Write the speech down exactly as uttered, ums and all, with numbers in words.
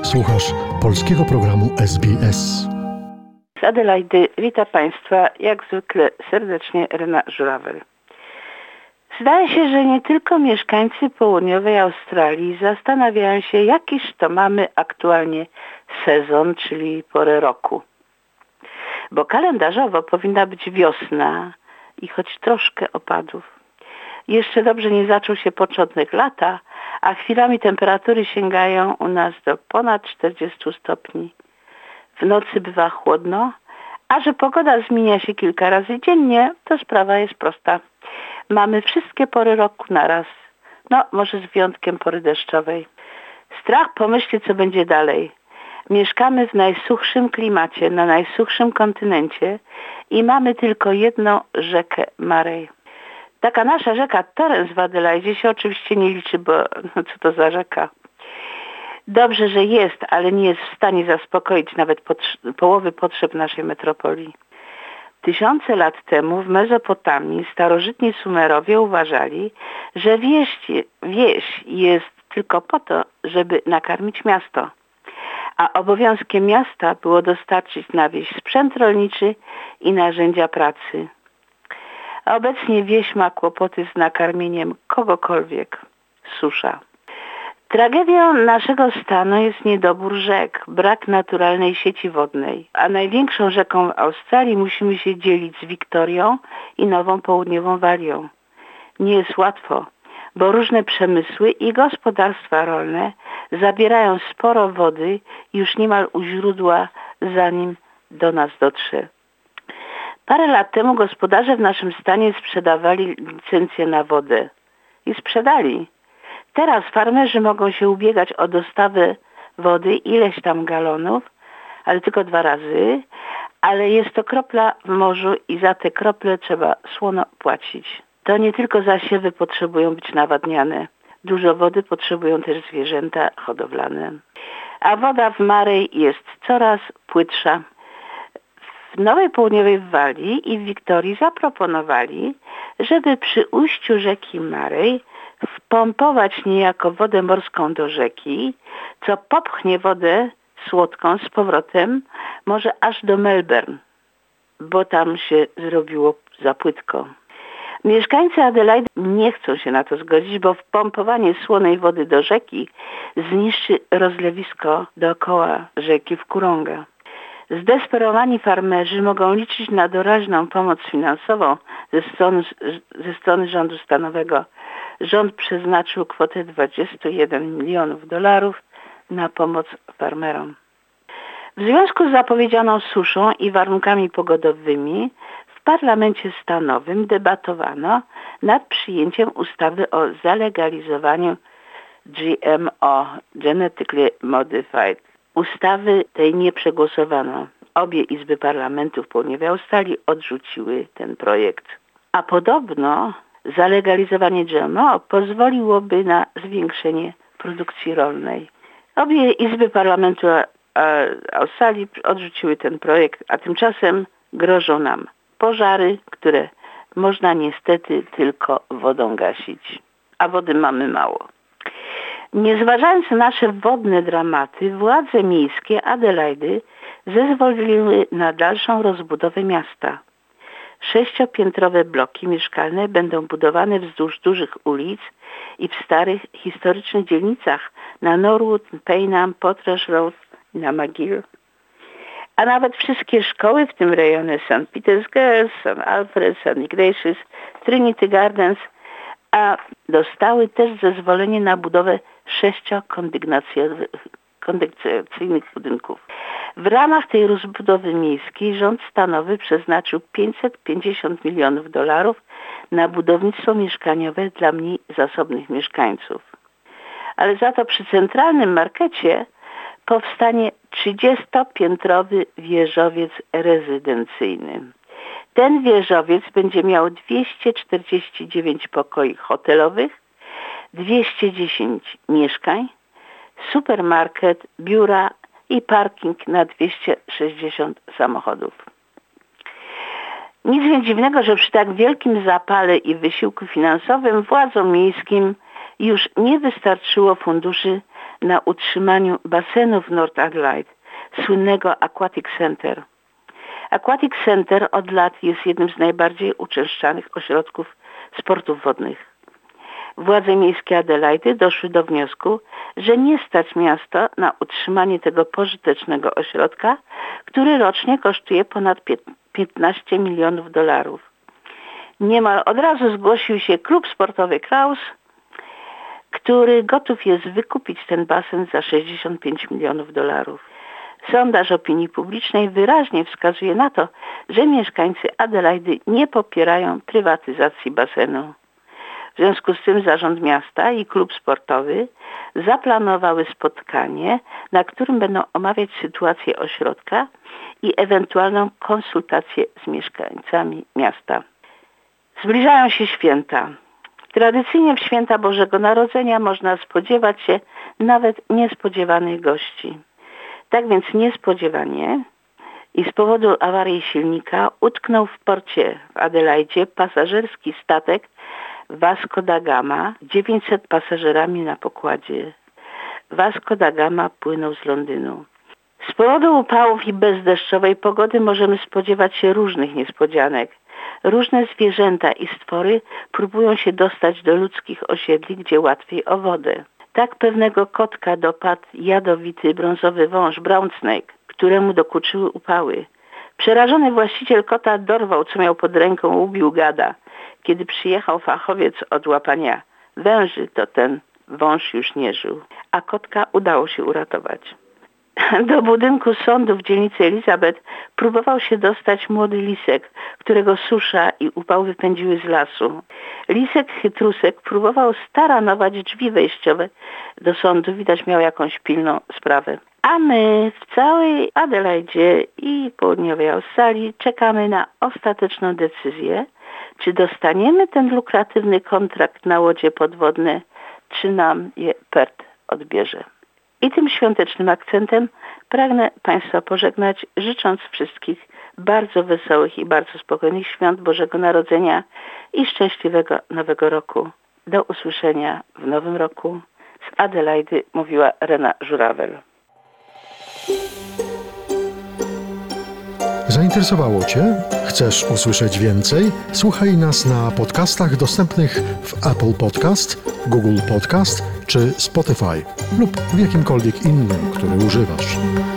Słuchasz polskiego programu S B S. Z Adelaidy wita Państwa jak zwykle serdecznie Rena Żurawel. Zdaje się, że nie tylko mieszkańcy południowej Australii zastanawiają się, jakiż to mamy aktualnie sezon, czyli porę roku. Bo kalendarzowo powinna być wiosna i choć troszkę opadów. Jeszcze dobrze nie zaczął się początek lata, a chwilami temperatury sięgają u nas do ponad czterdziestu stopni. W nocy bywa chłodno, a że pogoda zmienia się kilka razy dziennie, to sprawa jest prosta. Mamy wszystkie pory roku naraz. No, może z wyjątkiem pory deszczowej. Strach pomyśleć, co będzie dalej. Mieszkamy w najsuchszym klimacie, na najsuchszym kontynencie i mamy tylko jedną rzekę Murray. Taka nasza rzeka Torrens w Adelaidzie się oczywiście nie liczy, bo no co to za rzeka? Dobrze, że jest, ale nie jest w stanie zaspokoić nawet potr- połowy potrzeb naszej metropolii. Tysiące lat temu w Mezopotamii starożytni Sumerowie uważali, że wieś, wieś jest tylko po to, żeby nakarmić miasto. A obowiązkiem miasta było dostarczyć na wieś sprzęt rolniczy i narzędzia pracy. A obecnie wieś ma kłopoty z nakarmieniem kogokolwiek. Susza. Tragedią naszego stanu jest niedobór rzek, brak naturalnej sieci wodnej. A największą rzeką w Australii musimy się dzielić z Wiktorią i Nową Południową Walią. Nie jest łatwo, bo różne przemysły i gospodarstwa rolne zabierają sporo wody już niemal u źródła, zanim do nas dotrze. Parę lat temu gospodarze w naszym stanie sprzedawali licencje na wodę. I sprzedali. Teraz farmerzy mogą się ubiegać o dostawę wody ileś tam galonów, ale tylko dwa razy, ale jest to kropla w morzu i za te krople trzeba słono płacić. To nie tylko zasiewy potrzebują być nawadniane. Dużo wody potrzebują też zwierzęta hodowlane. A woda w Murray jest coraz płytsza. W Nowej Południowej Walii i w Wiktorii zaproponowali, żeby przy ujściu rzeki Murray wpompować niejako wodę morską do rzeki, co popchnie wodę słodką z powrotem może aż do Melbourne, bo tam się zrobiło za płytko. Mieszkańcy Adelaide nie chcą się na to zgodzić, bo wpompowanie słonej wody do rzeki zniszczy rozlewisko dookoła rzeki w Kurunga. Zdesperowani farmerzy mogą liczyć na doraźną pomoc finansową ze strony, ze strony rządu stanowego. Rząd przeznaczył kwotę dwadzieścia jeden milionów dolarów na pomoc farmerom. W związku z zapowiedzianą suszą i warunkami pogodowymi w parlamencie stanowym debatowano nad przyjęciem ustawy o zalegalizowaniu G M O, Genetically Modified. Ustawy tej nie przegłosowano. Obie izby parlamentu w południowej Australii odrzuciły ten projekt. A podobno zalegalizowanie G M O pozwoliłoby na zwiększenie produkcji rolnej. Obie izby parlamentu Australii odrzuciły ten projekt, a tymczasem grożą nam pożary, które można niestety tylko wodą gasić. A wody mamy mało. Nie zważając na nasze wodne dramaty, władze miejskie Adelaidy zezwoliły na dalszą rozbudowę miasta. Sześciopiętrowe bloki mieszkalne będą budowane wzdłuż dużych ulic i w starych, historycznych dzielnicach na Norwood, Paynham, Potters Road i na McGill. A nawet wszystkie szkoły w tym rejonie Saint Peter's Girls, Saint Alfred, Saint Ignatius, Trinity Gardens, a dostały też zezwolenie na budowę sześciokondygnacyjnych budynków. W ramach tej rozbudowy miejskiej rząd stanowy przeznaczył pięćset pięćdziesiąt milionów dolarów na budownictwo mieszkaniowe dla mniej zasobnych mieszkańców. Ale za to przy centralnym markecie powstanie trzydziestopiętrowy wieżowiec rezydencyjny. Ten wieżowiec będzie miał dwieście czterdzieści dziewięć pokoi hotelowych, dwieście dziesięć mieszkań, supermarket, biura i parking na dwieście sześćdziesiąt samochodów. Nic więc dziwnego, że przy tak wielkim zapale i wysiłku finansowym władzom miejskim już nie wystarczyło funduszy na utrzymaniu basenu w North Adelaide, słynnego Aquatic Center. Aquatic Center od lat jest jednym z najbardziej uczęszczanych ośrodków sportów wodnych. Władze miejskie Adelaidy doszły do wniosku, że nie stać miasto na utrzymanie tego pożytecznego ośrodka, który rocznie kosztuje ponad piętnaście milionów dolarów. Niemal od razu zgłosił się klub sportowy Kraus, który gotów jest wykupić ten basen za sześćdziesiąt pięć milionów dolarów. Sondaż opinii publicznej wyraźnie wskazuje na to, że mieszkańcy Adelaidy nie popierają prywatyzacji basenu. W związku z tym zarząd miasta i klub sportowy zaplanowały spotkanie, na którym będą omawiać sytuację ośrodka i ewentualną konsultację z mieszkańcami miasta. Zbliżają się święta. Tradycyjnie w święta Bożego Narodzenia można spodziewać się nawet niespodziewanych gości. Tak więc niespodziewanie i z powodu awarii silnika utknął w porcie w Adelaidzie pasażerski statek Vasco da Gama z dziewięćset pasażerami na pokładzie. Vasco da Gama płynął z Londynu. Z powodu upałów i bezdeszczowej pogody możemy spodziewać się różnych niespodzianek. Różne zwierzęta i stwory próbują się dostać do ludzkich osiedli, gdzie łatwiej o wodę. Tak pewnego kotka dopadł jadowity brązowy wąż brown snake, któremu dokuczyły upały. Przerażony właściciel kota dorwał, co miał pod ręką, ubił gada. Kiedy przyjechał fachowiec od łapania węży, to ten wąż już nie żył, a kotka udało się uratować. Do budynku sądu w dzielnicy Elizabeth próbował się dostać młody lisek, którego susza i upał wypędziły z lasu. Lisek chytrusek próbował staranować drzwi wejściowe do sądu, widać miał jakąś pilną sprawę. A my w całej Adelaidzie i południowej Australii czekamy na ostateczną decyzję, czy dostaniemy ten lukratywny kontrakt na łodzie podwodne, czy nam je Perth odbierze. I tym świątecznym akcentem pragnę Państwa pożegnać, życząc wszystkich bardzo wesołych i bardzo spokojnych świąt Bożego Narodzenia i szczęśliwego Nowego Roku. Do usłyszenia w Nowym Roku. Z Adelaidy mówiła Rena Żurawel. Zainteresowało Cię? Chcesz usłyszeć więcej? Słuchaj nas na podcastach dostępnych w Apple Podcast, Google Podcast czy Spotify lub w jakimkolwiek innym, który używasz.